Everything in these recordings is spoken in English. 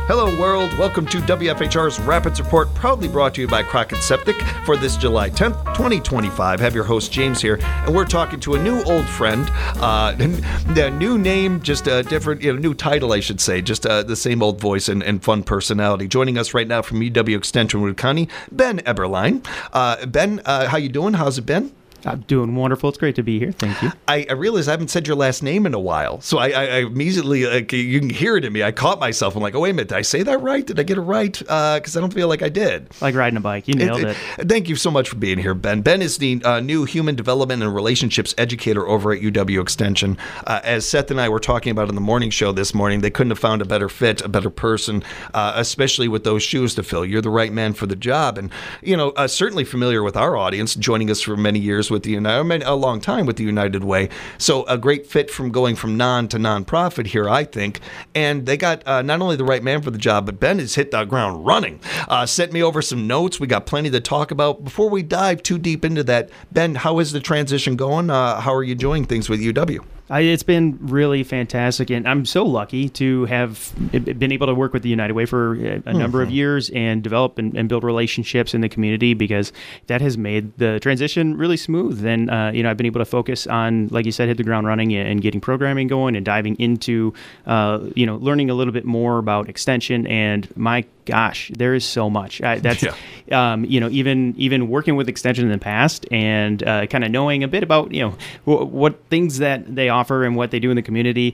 Hello, world. Welcome to WFHR's Rapids Report, proudly brought to you by Crockett Septic for this July 10th, 2025. Have your host, James, here, and we're talking to a new old friend. The new name, just a different, new title, I should say, just the same old voice and fun personality. Joining us right now from UW Extension Wood County, Ben Eberlein. Ben, how you doing? How's it been? I'm doing wonderful. It's great to be here. Thank you. I realize I haven't said your last name in a while, so I immediately, you can hear it in me. I caught myself. I'm like, oh, wait a minute. Did I say that right? Did I get it right? Because I don't feel like I did. Like riding a bike. You nailed it. Thank you so much for being here, Ben. Ben is the new Human Development and Relationships Educator over at UW Extension. As Seth and I were talking about in the morning show this morning, they couldn't have found a better fit, a better person, especially with those shoes to fill. You're the right man for the job. And, certainly familiar with our audience, joining us for many years with the a long time with the United Way. So a great fit from going from non to nonprofit here, I think. And they got not only the right man for the job, but Ben has hit the ground running. Sent me over some notes. We got plenty to talk about. Before we dive too deep into that, Ben, how is the transition going? How are you enjoying things with UW? It's been really fantastic, and I'm so lucky to have been able to work with the United Way for a number of years and develop and build relationships in the community, because that has made the transition really smooth. And, I've been able to focus on, like you said, hit the ground running and getting programming going and diving into, learning a litof bit more about extension. And my gosh, there is so much. Even working with Extension in the past and kind of knowing a bit about, what things that they offer and what they do in the community,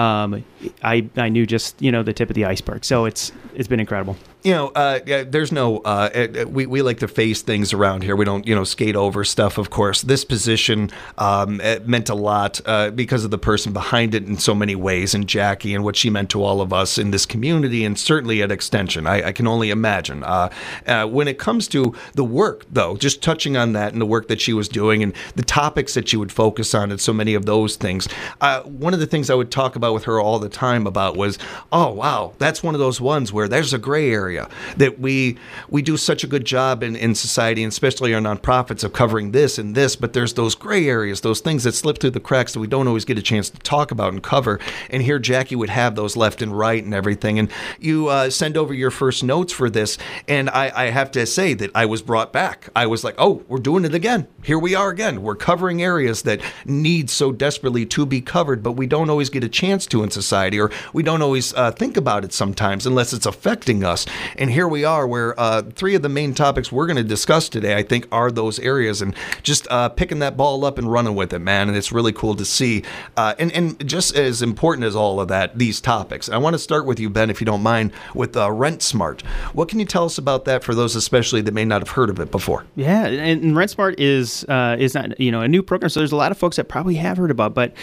I knew just, the tip of the iceberg. So it's been incredible. There's no, we like to face things around here. We don't, skate over stuff, of course. This position it meant a lot because of the person behind it in so many ways, and Jackie and what she meant to all of us in this community and certainly at Extension. I can only imagine. When it comes to the work, though, just touching on that and the work that she was doing and the topics that she would focus on and so many of those things, one of the things I would talk about with her all the time about was, oh, wow, that's one of those ones where there's a gray area. That we do such a good job in society, and especially our nonprofits, of covering this and this, but there's those gray areas, those things that slip through the cracks that we don't always get a chance to talk about and cover. And here Jackie would have those left and right and everything. And you send over your first notes for this, and I have to say that I was brought back. I was like, oh, we're doing it again. Here we are again. We're covering areas that need so desperately to be covered, but we don't always get a chance to in society, or we don't always think about it sometimes unless it's affecting us. And here we are, where three of the main topics we're going to discuss today, I think, are those areas, and just picking that ball up and running with it, man. And it's really cool to see. And just as important as all of that, these topics. I want to start with you, Ben, if you don't mind, with RentSmart. What can you tell us about that for those especially that may not have heard of it before? Yeah, and RentSmart is not a new program, so there's a lot of folks that probably have heard about, but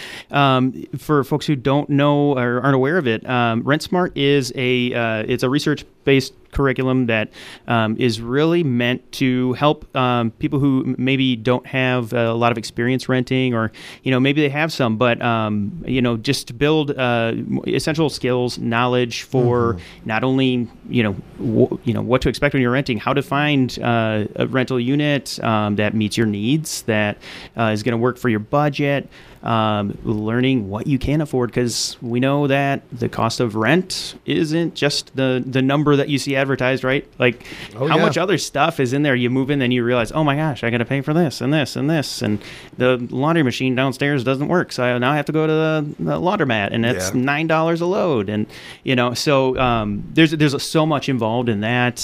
for folks who don't know or aren't aware of it, RentSmart is it's a research-based curriculum that is really meant to help people who maybe don't have a lot of experience renting, or maybe they have some, but just to build essential skills, knowledge for not only what to expect when you're renting, how to find a rental unit that meets your needs, that is going to work for your budget. Learning what you can afford, because we know that the cost of rent isn't just the number that you see advertised, right? Like how much other stuff is in there. You move in, then you realize, oh my gosh, I got to pay for this and this and this, and the laundry machine downstairs doesn't work, so now I have to go to the laundromat, and it's $9 a load, and so there's so much involved in that.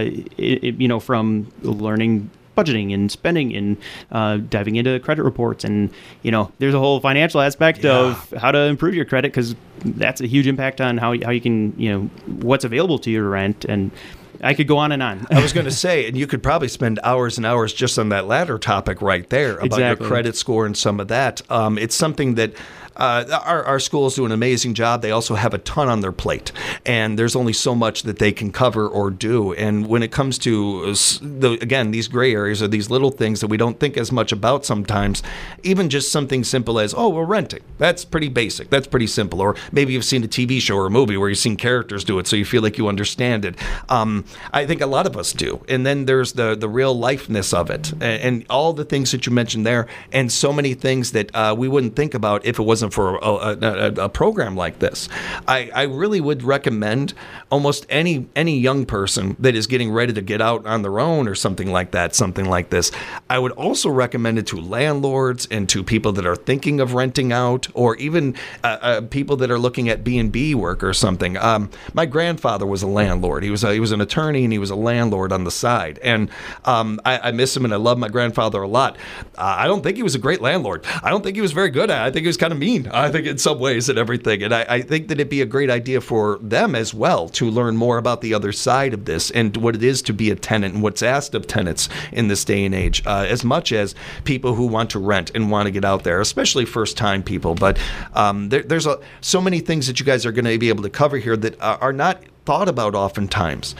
From learning budgeting and spending and diving into credit reports, and there's a whole financial aspect of how to improve your credit, because that's a huge impact on how you can what's available to you to rent. And I could go on and on. I was going to say, and you could probably spend hours and hours just on that latter topic right there about your credit score and some of that. It's something that our schools do an amazing job. They also have a ton on their plate, and there's only so much that they can cover or do. And when it comes to, again, these gray areas, or these little things that we don't think as much about sometimes, even just something simple as, oh, we're renting. That's pretty basic. That's pretty simple. Or maybe you've seen a TV show or a movie where you've seen characters do it, so you feel like you understand it. I think a lot of us do. And then there's the real lifeness of it, and all the things that you mentioned there, and so many things that we wouldn't think about if it wasn't for a program like this. I really would recommend almost any young person that is getting ready to get out on their own or something like this. I would also recommend it to landlords and to people that are thinking of renting out, or even people that are looking at B&B work or something. My grandfather was a landlord. He was an attorney, and he was a landlord on the side. And I miss him, and I love my grandfather a lot. I don't think he was a great landlord. I don't think he was very good at it. I think he was kind of mean, I think, in some ways and everything. And I think that it'd be a great idea for them as well to learn more about the other side of this and what it is to be a tenant and what's asked of tenants in this day and age, as much as people who want to rent and want to get out there, especially first-time people. But there's so many things that you guys are going to be able to cover here that are not thought about oftentimes,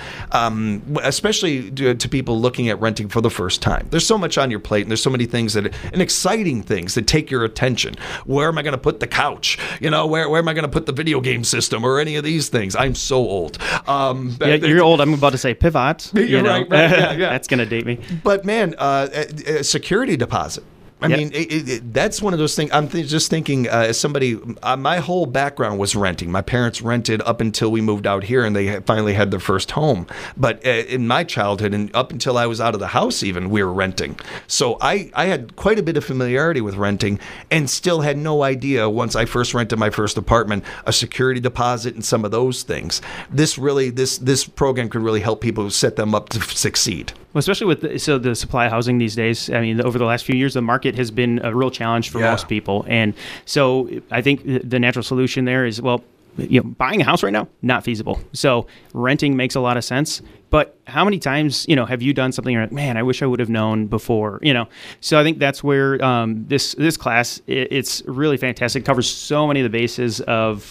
especially to people looking at renting for the first time. There's so much on your plate, and there's so many things and exciting things that take your attention. Where am I going to put the couch? Where am I going to put the video game system or any of these things? I'm so old. You're old. I'm about to say pivot. You're right. Yeah. That's going to date me. But man, a security deposit. I mean, that's one of those things. I'm just thinking, as somebody, my whole background was renting. My parents rented up until we moved out here, and they finally had their first home. But in my childhood, and up until I was out of the house even, we were renting. So I had quite a bit of familiarity with renting, and still had no idea, once I first rented my first apartment, a security deposit and some of those things. This program could really help people set them up to succeed. Well, especially with the supply of housing these days. I mean, over the last few years, the market has been a real challenge for most people. And so I think the natural solution there is, buying a house right now, not feasible. So renting makes a lot of sense. But how many times, have you done something like, man, I wish I would have known before, So I think that's where this class, it's really fantastic. It covers so many of the bases of,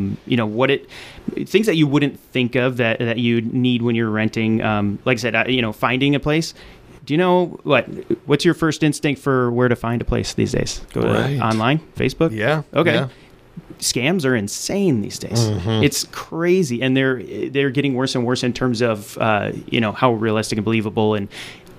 things that you wouldn't think of that you need when you're renting. Like I said, finding a place. Do you know what's your first instinct for where to find a place these days? Go to online, Facebook? Yeah. Okay. Yeah. Scams are insane these days. Mm-hmm. It's crazy, and they're getting worse and worse in terms of how realistic and believable. And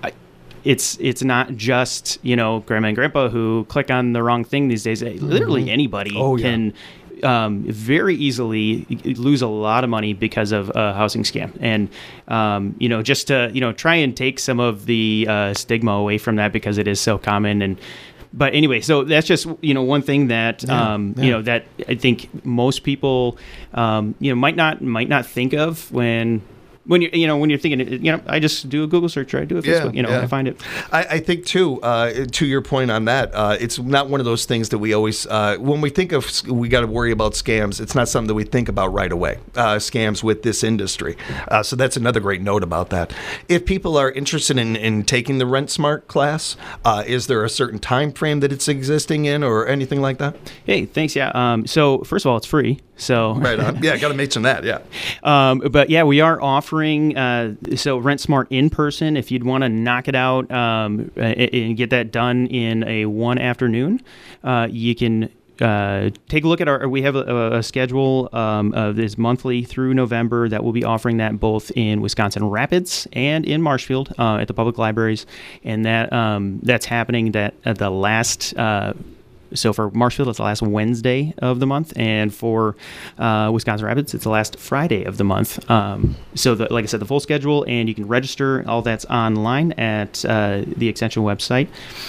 it's not just grandma and grandpa who click on the wrong thing these days. Literally anybody can very easily lose a lot of money because of a housing scam. And just to try and take some of the stigma away from that, because it is so common. But anyway, so that's just one thing that that I think most people might not think of when you're thinking, I just do a Google search, or I do a Facebook, I find it. I think too, to your point on that, it's not one of those things that we always, when we think of, we got to worry about scams. It's not something that we think about right away. Scams with this industry. So that's another great note about that. If people are interested in taking the Rent Smart class, is there a certain time frame that it's existing in, or anything like that? Hey, thanks. Yeah. So first of all, it's free. So right on. Yeah, got to mention that. Yeah. But yeah, we are offering Rent Smart in person. If you'd want to knock it out and get that done in a one afternoon, you can take a look at we have a schedule of this monthly through November that we'll be offering that both in Wisconsin Rapids and in Marshfield at the public libraries, and that's happening at the last. So for Marshfield, it's the last Wednesday of the month, and for Wisconsin Rapids, it's the last Friday of the month. So like I said, the full schedule, and you can register. All that's online at the Extension website.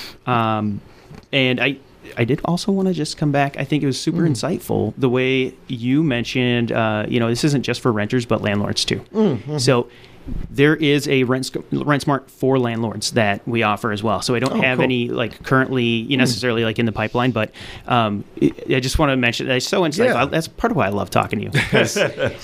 And I did also want to just come back. I think it was super insightful the way you mentioned, this isn't just for renters, but landlords too. Mm-hmm. So there is a Rent Smart for landlords that we offer as well. So I don't have any currently necessarily in the pipeline, but I just want to mention that it's so insightful. Yeah. That's part of why I love talking to you, because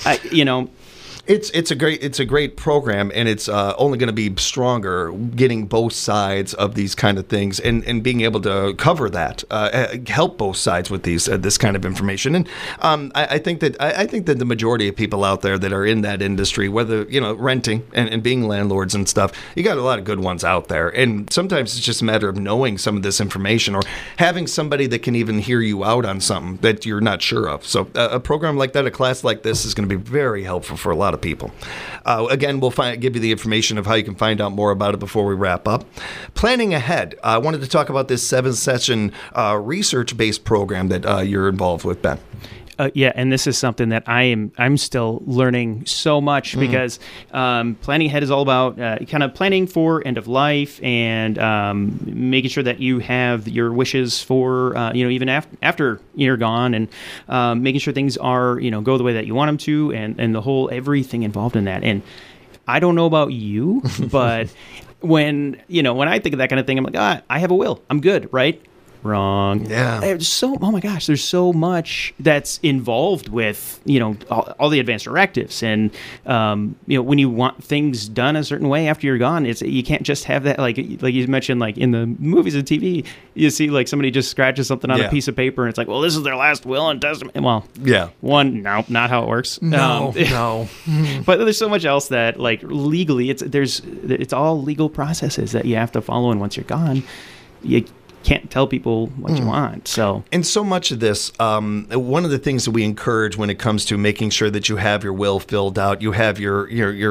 It's a great program, and it's only going to be stronger getting both sides of these kind of things and being able to cover that, help both sides with this kind of information. And I think that the majority of people out there that are in that industry, whether renting and being landlords and stuff, you got a lot of good ones out there. And sometimes it's just a matter of knowing some of this information, or having somebody that can even hear you out on something that you're not sure of. So a program like that, a class like this, is going to be very helpful for a lot of of people. Again, we'll give you the information of how you can find out more about it before we wrap up. Planning ahead. I wanted to talk about this 7-session research-based program that you're involved with, Ben. Yeah, and this is something that I'm still learning so much because planning ahead is all about kind of planning for end of life and making sure that you have your wishes for even after you're gone, and making sure things are go the way that you want them to, and the whole everything involved in that. And I don't know about you, but when I think of that kind of thing, I'm like, I have a will, I'm good, right? Wrong. Yeah. Oh my gosh, there's so much that's involved with, all the advanced directives. And, when you want things done a certain way after you're gone, you can't just have that, like you mentioned, like in the movies and TV, you see like somebody just scratches something on a piece of paper and it's like, well, this is their last will and testament. Well, yeah. No, not how it works. No. But there's so much else that like legally it's all legal processes that you have to follow. And once you're gone, you can't tell people what you want. And so much of this, one of the things that we encourage when it comes to making sure that you have your will filled out, you have your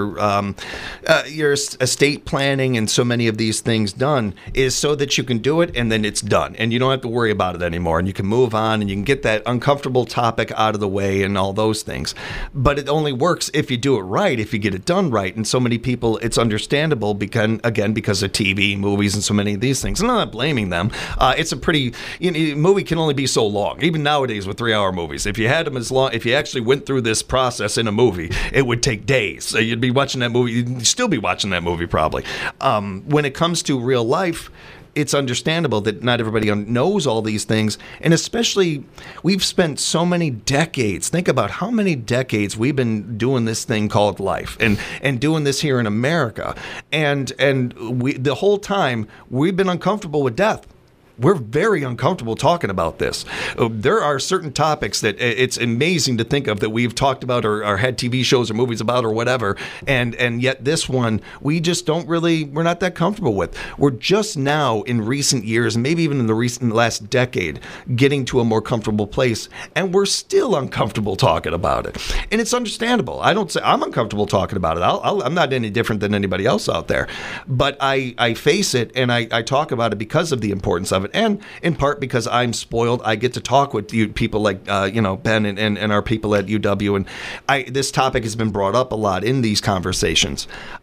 estate planning and so many of these things done, is so that you can do it and then it's done and you don't have to worry about it anymore, and you can move on and you can get that uncomfortable topic out of the way and all those things. But it only works if you do it right, if you get it done right. And so many people, it's understandable because of TV, movies, and so many of these things. And I'm not blaming them. It's a pretty movie can only be so long. Even nowadays with 3-hour movies, if you had them as long, if you actually went through this process in a movie, it would take days. So you'd be watching that movie. You'd still be watching that movie probably. When it comes to real life, it's understandable that not everybody knows all these things, and especially we've spent so many decades. Think about how many decades we've been doing this thing called life, and doing this here in America, and we the whole time we've been uncomfortable with death. We're very uncomfortable talking about this. There are certain topics that it's amazing to think of that we've talked about or had TV shows or movies about or whatever, and yet this one we just don't really, we're not that comfortable with. We're just now in recent years, maybe even in the last decade, getting to a more comfortable place, and we're still uncomfortable talking about it. And it's understandable. I don't say I'm uncomfortable talking about it. I'm not any different than anybody else out there, but I face it and I talk about it because of the importance of it. And in part because I'm spoiled, I get to talk with you people like Ben and our people at UW, and this topic has been brought up a lot in these conversations.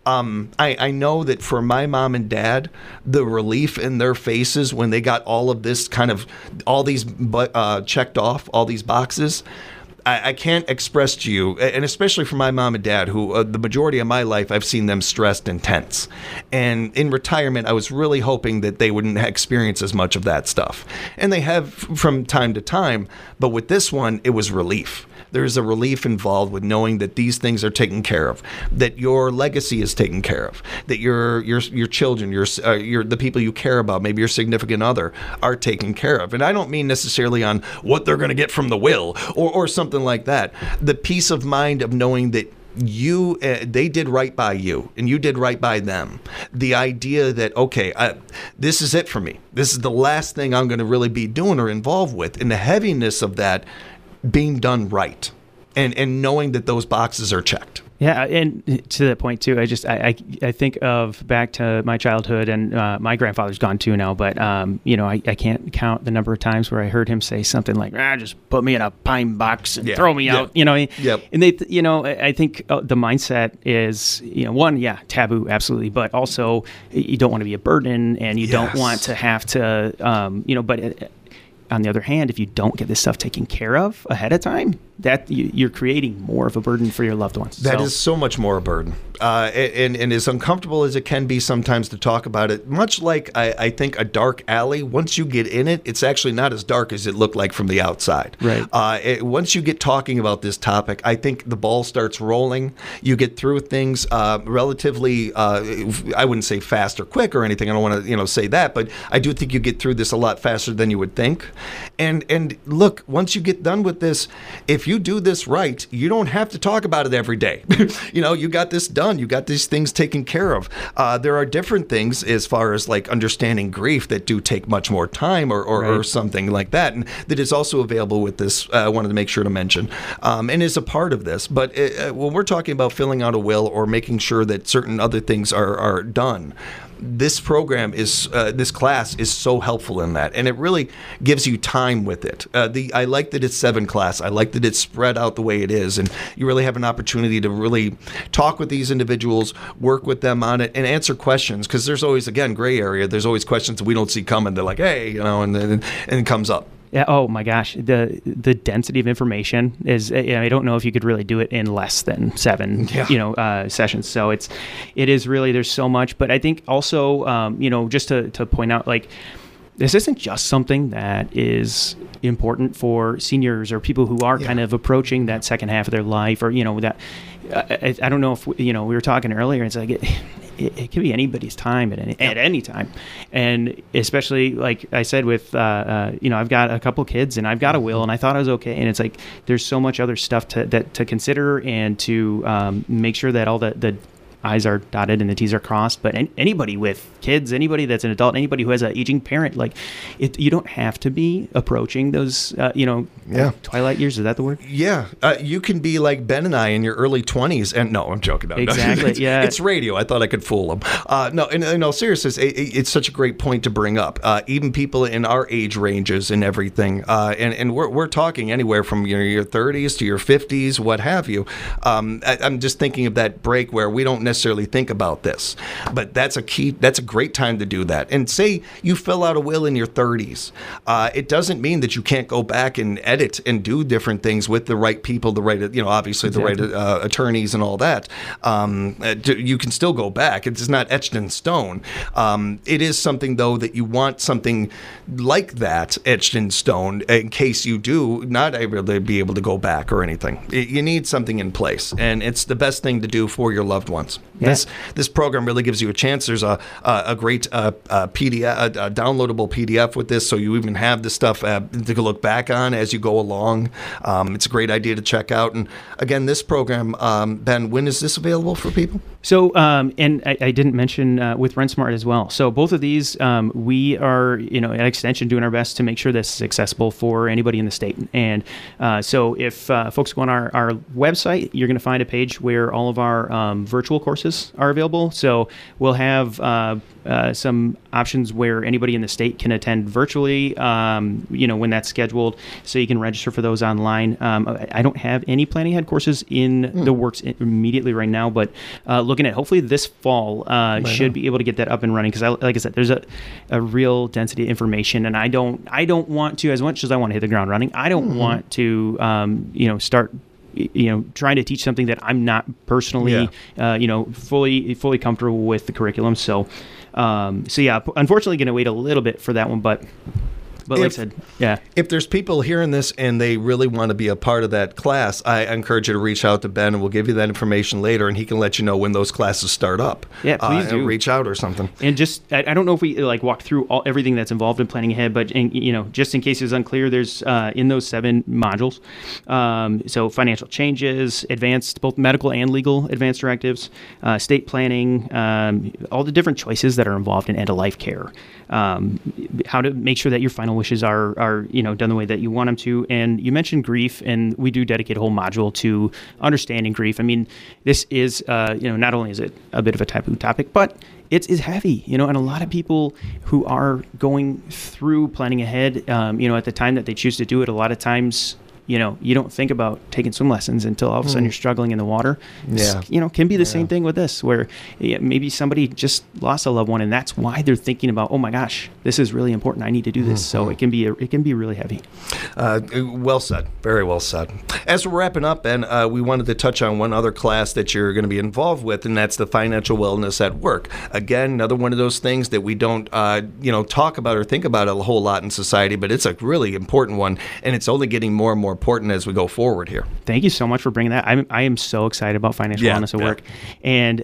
I know that for my mom and dad, the relief in their faces when they got all of this all these checked off, all these boxes, I can't express to you, and especially for my mom and dad, who the majority of my life I've seen them stressed and tense. And in retirement, I was really hoping that they wouldn't experience as much of that stuff. And they have from time to time, but with this one, it was relief. There's a relief involved with knowing that these things are taken care of, that your legacy is taken care of, that your children, the people you care about, maybe your significant other, are taken care of. And I don't mean necessarily on what they're going to get from the will or something like that. The peace of mind of knowing that they did right by you and you did right by them. The idea that, okay, this is it for me. This is the last thing I'm going to really be doing or involved with. And the heaviness of that being done right and knowing that those boxes are checked. Yeah, and to that point too, I think of back to my childhood, and my grandfather's gone too now, but I can't count the number of times where I heard him say something like, just put me in a pine box and throw me out, Yep. And I think the mindset is, one, taboo, absolutely, but also you don't want to be a burden, and you don't want to have to, but on the other hand, if you don't get this stuff taken care of ahead of time, that you're creating more of a burden for your loved ones. That is so much more a burden. And as uncomfortable as it can be sometimes to talk about it, much like I think a dark alley, once you get in it, it's actually not as dark as it looked like from the outside. Right. Once you get talking about this topic, I think the ball starts rolling. You get through things relatively, I wouldn't say fast or quick or anything. I don't want to say that, but I do think you get through this a lot faster than you would think. And look, once you get done with this, if if you do this right, you don't have to talk about it every day. You got this done. You got these things taken care of. There are different things as far as like understanding grief that do take much more time or something like that. And that is also available with this. I wanted to make sure to mention, and is a part of this. But when we're talking about filling out a will or making sure that certain other things are done, this program this class is so helpful in that, and it really gives you time with it. I like that it's 7 class. I like that it's spread out the way it is, and you really have an opportunity to really talk with these individuals, work with them on it, and answer questions, because there's always, again, gray area. There's always questions that we don't see coming. They're like, hey, and it comes up. Yeah. Oh my gosh, the density of information is. I don't know if you could really do it in less than 7, sessions. So it is really, there's so much. But I think also, just to point out, like, this isn't just something that is important for seniors or people who are kind of approaching that second half of their life, or that. I don't know if we were talking earlier. It's like it can be anybody's time at any time, and especially like I said with I've got a couple kids and I've got a will, and I thought I was okay, and it's like there's so much other stuff to consider and to make sure that all the I's are dotted and the T's are crossed. But anybody with kids, anybody that's an adult, anybody who has an aging parent, like you don't have to be approaching those, twilight years. Is that the word? Yeah. You can be like Ben and I in your early 20s. And no, I'm joking. Exactly. Yeah. It's radio. I thought I could fool them. No, in all seriousness, it's such a great point to bring up. Even people in our age ranges and everything. And we're talking anywhere from your 30s to your 50s, what have you. I'm just thinking of that break where we don't necessarily think about this, but that's a great time to do that. And say you fill out a will in your 30s, it doesn't mean that you can't go back and edit and do different things with the right people, the right, obviously the right attorneys and all that. You can still go back. It's not etched in stone. It is something, though, that you want something like that etched in stone in case you do not able to be able to go back or anything. You need something in place, and it's the best thing to do for your loved ones. Yeah. This program really gives you a chance. There's a great PDF, a downloadable PDF with this, so you even have this stuff to look back on as you go along. It's a great idea to check out. And again, this program, Ben, when is this available for people? So, and I didn't mention with RentSmart as well. So both of these, we are, at Extension doing our best to make sure this is accessible for anybody in the state. And so if folks go on our website, you're going to find a page where all of our virtual courses are available. So we'll have some options where anybody in the state can attend virtually, when that's scheduled. So you can register for those online. I don't have any planning ahead courses in the works immediately right now, but looking at hopefully this fall should be able to get that up and running, because like I said, there's a real density of information, and I don't want to, as much as I want to hit the ground running, I don't want to start trying to teach something that I'm not personally fully comfortable with the curriculum. So unfortunately going to wait a little bit for that one, but like I said, yeah. If there's people hearing this and they really want to be a part of that class, I encourage you to reach out to Ben, and we'll give you that information later, and he can let you know when those classes start up. Yeah, please do. Reach out or something. And just, I don't know if we walk through everything that's involved in planning ahead, but just in case it's unclear, there's in those 7 modules. So financial changes, advanced, both medical and legal advanced directives, estate planning, all the different choices that are involved in end-of-life care. How to make sure that your final wishes are done the way that you want them to. And you mentioned grief, and we do dedicate a whole module to understanding grief. I mean, this is not only is it a bit of a taboo topic, but it's heavy, and a lot of people who are going through planning ahead, at the time that they choose to do it, a lot of times you don't think about taking swim lessons until all of a sudden you're struggling in the water. Yeah. Can be the same thing with this, where maybe somebody just lost a loved one, and that's why they're thinking about, oh my gosh, this is really important. I need to do this. So it can be really heavy. Well said. Very well said. As we're wrapping up, Ben, we wanted to touch on one other class that you're going to be involved with, and that's the financial wellness at work. Again, another one of those things that we don't, talk about or think about a whole lot in society, but it's a really important one, and it's only getting more and more important as we go forward here. Thank you so much for bringing that. I am so excited about financial wellness at work, and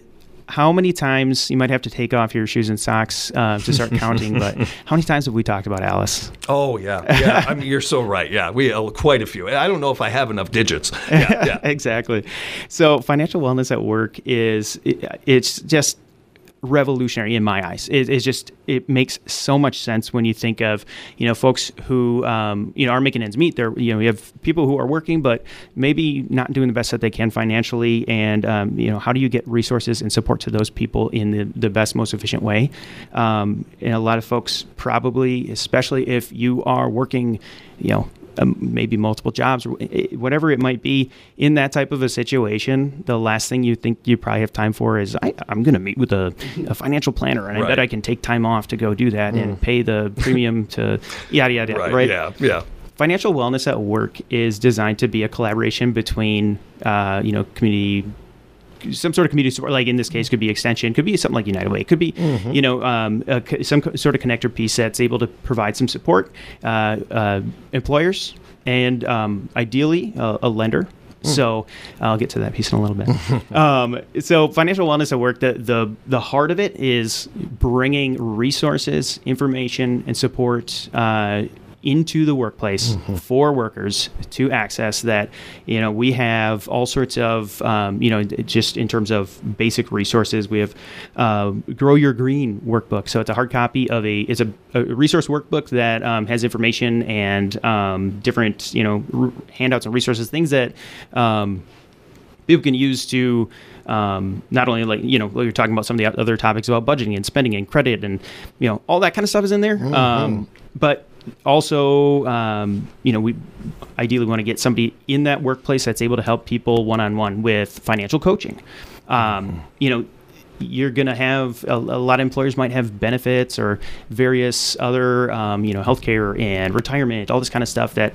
how many times you might have to take off your shoes and socks to start counting, but how many times have we talked about Alice? Oh, yeah. Yeah. I mean, you're so right. Yeah. We quite a few. I don't know if I have enough digits. Yeah. Exactly. So financial wellness at work it's just revolutionary in my eyes. It makes so much sense when you think of, folks who, are making ends meet. You have people who are working, but maybe not doing the best that they can financially. And, how do you get resources and support to those people in the best, most efficient way? And a lot of folks probably, especially if you are working, maybe multiple jobs or whatever it might be, in that type of a situation, the last thing you think you probably have time for is I'm going to meet with a financial planner, and I bet I can take time off to go do that and pay the premium to yada yada. Right? Yeah. Financial wellness at work is designed to be a collaboration between community. Some sort of community support, like in this case, could be Extension, could be something like United Way, it could be, some sort of connector piece that's able to provide some support, employers, and ideally a lender. So I'll get to that piece in a little bit. So financial wellness at work, the heart of it is bringing resources, information, and support into the workplace for workers to access that. We have all sorts of, just in terms of basic resources, we have Grow Your Green workbook. So it's a hard copy of it's a resource workbook that has information and different, handouts and resources, things that people can use to not only you're talking about some of the other topics about budgeting and spending and credit and, all that kind of stuff is in there. But also, we ideally want to get somebody in that workplace that's able to help people one-on-one with financial coaching. You're going to have a lot of employers might have benefits or various other, healthcare and retirement, all this kind of stuff that,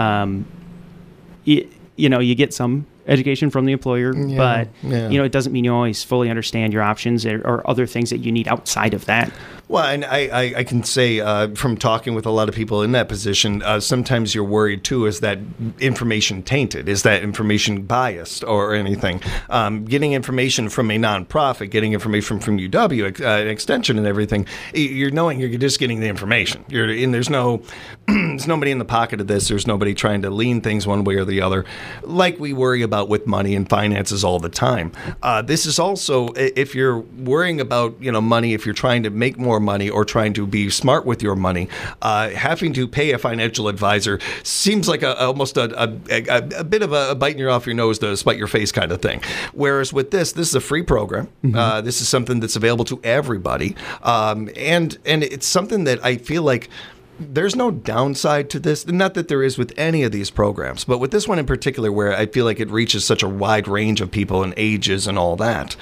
you get some education from the employer, but it doesn't mean you always fully understand your options or other things that you need outside of that. Well, and I can say from talking with a lot of people in that position, sometimes you're worried too, is that information tainted? Is that information biased or anything? Getting information from a nonprofit, getting information from UW, Extension and everything, you're knowing you're just getting the information. There's nobody in the pocket of this. There's nobody trying to lean things one way or the other, like we worry about with money and finances all the time. This is also, if you're worrying about money, if you're trying to make more money or trying to be smart with your money, having to pay a financial advisor seems like almost a bit of a biting off your nose to spite your face kind of thing. Whereas with this is a free program. This is something that's available to everybody, and it's something that I feel like there's no downside to this. Not that there is with any of these programs, but with this one in particular, where I feel like it reaches such a wide range of people and ages and all that.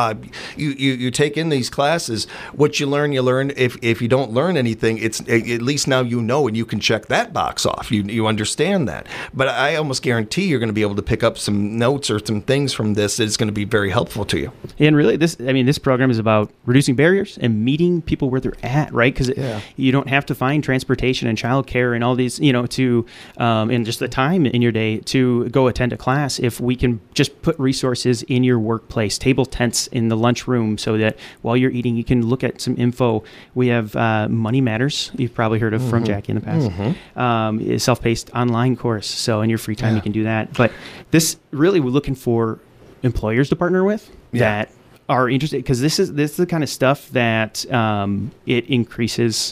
You take in these classes, what you learn. If you don't learn anything, it's at least now and you can check that box off. You understand that. But I almost guarantee you're going to be able to pick up some notes or some things from this that's going to be very helpful to you. And really, this program is about reducing barriers and meeting people where they're at, right? Because you don't have to find transportation and childcare and all these, and just the time in your day to go attend a class. If we can just put resources in your workplace, table tents in the lunchroom, so that while you're eating, you can look at some info. We have Money Matters. You've probably heard of from Jackie in the past. A self-paced online course. So in your free time, you can do that. But this really, we're looking for employers to partner with that are interested, because this is the kind of stuff that it increases.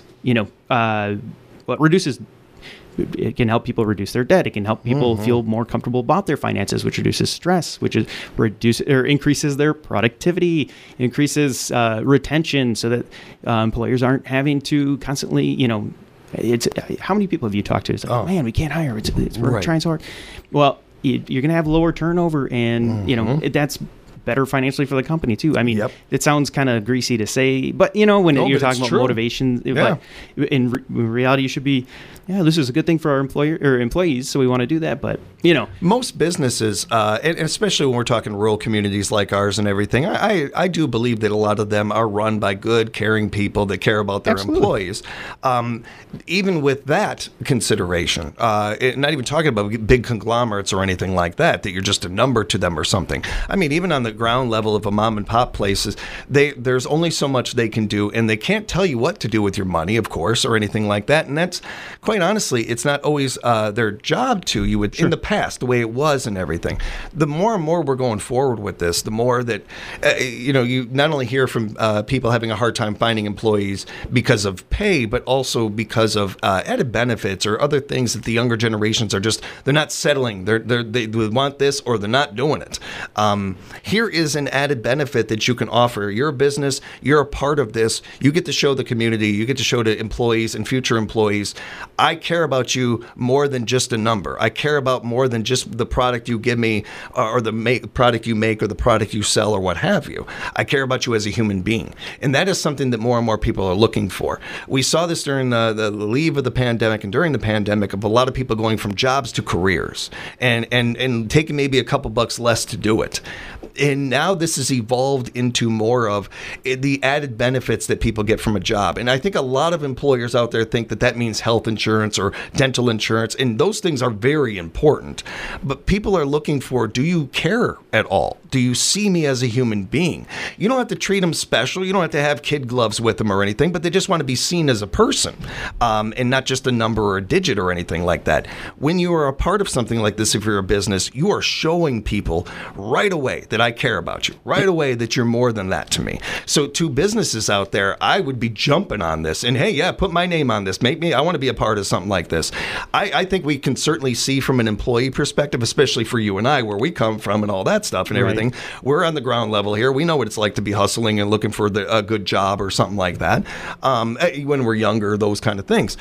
Reduces. It can help people reduce their debt. It can help people feel more comfortable about their finances, which reduces stress, which is increases their productivity, increases retention, so that employers aren't having to constantly, it's how many people have you talked to? It's like, man, we can't hire. We're trying so hard. Well, you're going to have lower turnover, and that's better financially for the company too. I mean, it sounds kind of greasy to say, but when you're talking about motivation, but in reality, you should be yeah, this is a good thing for our employees, so we want to do that. But most businesses, and especially when we're talking rural communities like ours and everything, I do believe that a lot of them are run by good, caring people that care about their Absolutely. employees. Even with that consideration, not even talking about big conglomerates or anything like that you're just a number to them or something. I mean, even on the ground level of a mom and pop places, there's only so much they can do, and they can't tell you what to do with your money, of course, or anything like that. And that's, quite honestly, it's not always their job to. You would, in the past, the way it was and everything. The more and more we're going forward with this, the more that you not only hear from people having a hard time finding employees because of pay, but also because of added benefits or other things that the younger generations are they're not settling. They want this or they're not doing it. Here is an added benefit that you can offer. You're a business. You're a part of this. You get to show the community. You get to show to employees and future employees, I care about you more than just a number. I care about more than just the product you give me or the product you make or the product you sell or what have you. I care about you as a human being. And that is something that more and more people are looking for. We saw this during the leave of the pandemic and during the pandemic of a lot of people going from jobs to careers and taking maybe a couple bucks less to do it. And now this has evolved into more of the added benefits that people get from a job. And I think a lot of employers out there think that means health insurance or dental insurance, and those things are very important. But people are looking for, do you care at all? Do you see me as a human being? You don't have to treat them special. You don't have to have kid gloves with them or anything, but they just want to be seen as a person and not just a number or a digit or anything like that. When you are a part of something like this, if you're a business, you are showing people right away that I care about you, right away that you're more than that to me. So to businesses out there, I would be jumping on this and, hey, yeah, put my name on this. I want to be a part of something like this. I think we can certainly see from an employee perspective, especially for you and I, where we come from and all that stuff and everything. Right. We're on the ground level here. We know what it's like to be hustling and looking for a good job or something like that. When we're younger, those kind of things.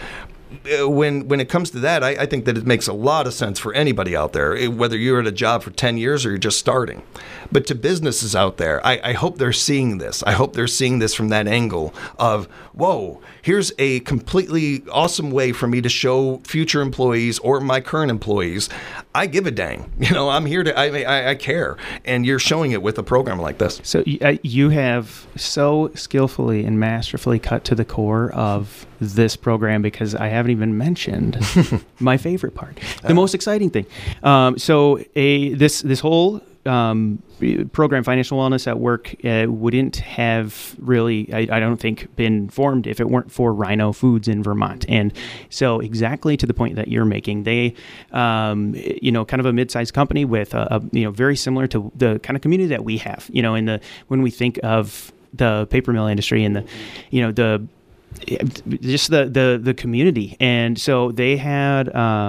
When it comes to that, I think that it makes a lot of sense for anybody out there, whether you're at a job for 10 years or you're just starting. But to businesses out there, I hope they're seeing this. I hope they're seeing this from that angle of, whoa, here's a completely awesome way for me to show future employees or my current employees, I give a dang. I'm here to, I care. And you're showing it with a program like this. So you have so skillfully and masterfully cut to the core of this program, because I haven't even mentioned my favorite part, the most exciting thing. This whole program, Financial Wellness at Work, wouldn't have really, I don't think, been formed if it weren't for Rhino Foods in Vermont. And so exactly to the point that you're making, they, kind of a mid-sized company with very similar to the kind of community that we have, when we think of the paper mill industry and the community. And so they had,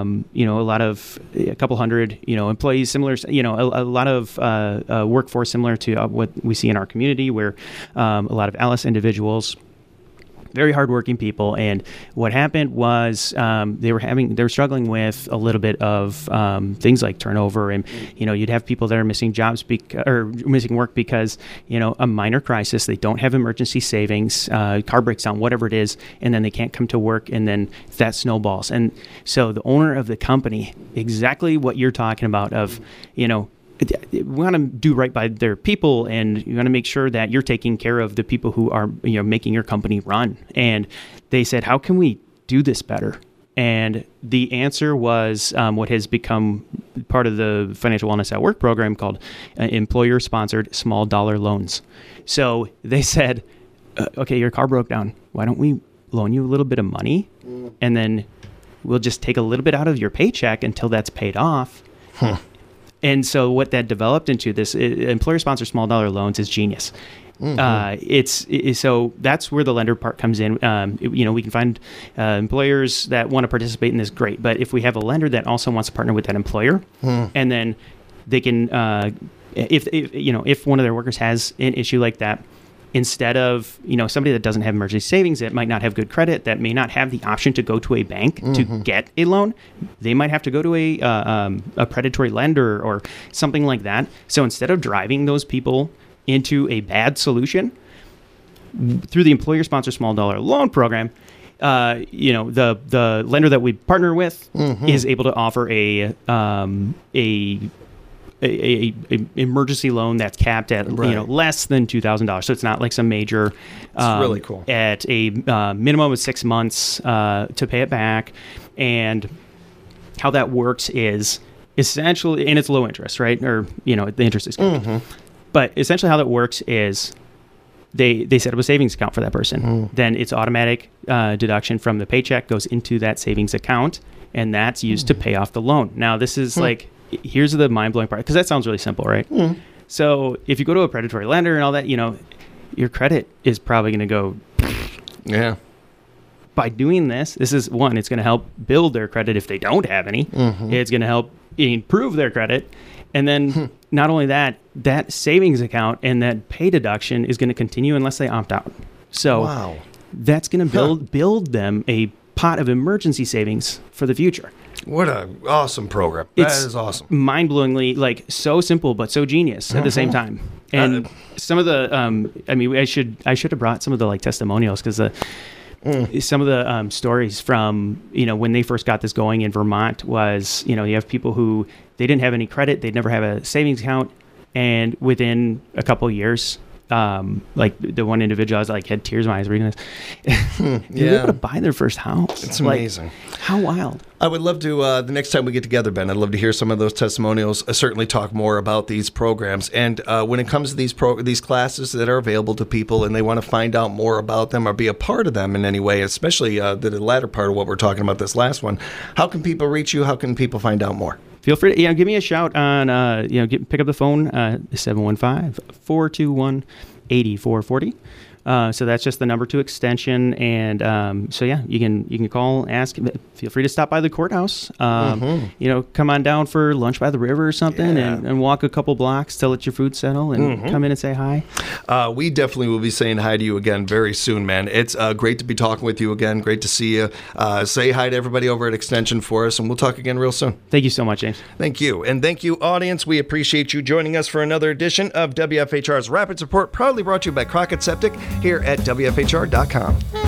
a couple hundred, employees similar, a lot of workforce similar to what we see in our community, where a lot of Alice individuals, very hardworking people. And what happened was they were struggling with a little bit of things like turnover, and you'd have people that are missing jobs or missing work because a minor crisis, they don't have emergency savings, car breaks down, whatever it is, and then they can't come to work, and then that snowballs. And so the owner of the company, exactly what you're talking about, of we want to do right by their people, and you want to make sure that you're taking care of the people who are making your company run. And they said, how can we do this better? And the answer was what has become part of the Financial Wellness at Work program, called employer-sponsored small dollar loans. So they said, okay, your car broke down. Why don't we loan you a little bit of money, and then we'll just take a little bit out of your paycheck until that's paid off. And so what that developed into, this employer-sponsored small dollar loans, is genius. Mm-hmm. So that's where the lender part comes in. We can find employers that want to participate in this, great. But if we have a lender that also wants to partner with that employer, and then they can, if one of their workers has an issue like that, instead of somebody that doesn't have emergency savings, that might not have good credit, that may not have the option to go to a bank to get a loan, they might have to go to a predatory lender or something like that. So instead of driving those people into a bad solution, through the employer-sponsored small dollar loan program, the lender that we partner with is able to offer a emergency loan that's capped at less than $2,000. So it's not like some major. It's really cool. At a minimum of 6 months to pay it back, and how that works is essentially, and it's low interest, right? Or the interest is capped. But essentially, how that works is they set up a savings account for that person. Then it's automatic deduction from the paycheck goes into that savings account, and that's used to pay off the loan. Now, this is like, here's the mind-blowing part, because that sounds really simple, right? So if you go to a predatory lender and all that, your credit is probably going to go. Yeah. By doing this is one, it's going to help build their credit if they don't have any. It's going to help improve their credit. And then not only that, that savings account and that pay deduction is going to continue unless they opt out. So that's going to build them a pot of emergency savings for the future. What an awesome program. That is awesome. Mind-blowingly, like, so simple but so genius at the same time. And some of the, I should have brought some of the testimonials, because some of the stories from, when they first got this going in Vermont was, you have people who, they didn't have any credit, they'd never have a savings account, and within a couple of years, like the one individual, I was like, had tears in my eyes reading this. They were able to buy their first house. It's amazing. How wild. I would love to, the next time we get together, Ben, I'd love to hear some of those testimonials, certainly talk more about these programs. And when it comes to these classes that are available to people and they want to find out more about them or be a part of them in any way, especially the latter part of what we're talking about, this last one, how can people reach you? How can people find out more? Feel free to give me a shout on, pick up the phone, 715-421-8440. So that's just the number 2 extension. And you can call, ask. Feel free to stop by the courthouse. Come on down for lunch by the river or something, and walk a couple blocks till let your food settle, and come in and say hi. We definitely will be saying hi to you again very soon, man. It's great to be talking with you again. Great to see you. Say hi to everybody over at Extension for us, and we'll talk again real soon. Thank you so much, James. Thank you. And thank you, audience. We appreciate you joining us for another edition of WFHR's Rapid Support, proudly brought to you by Crockett Septic here at WFHR.com.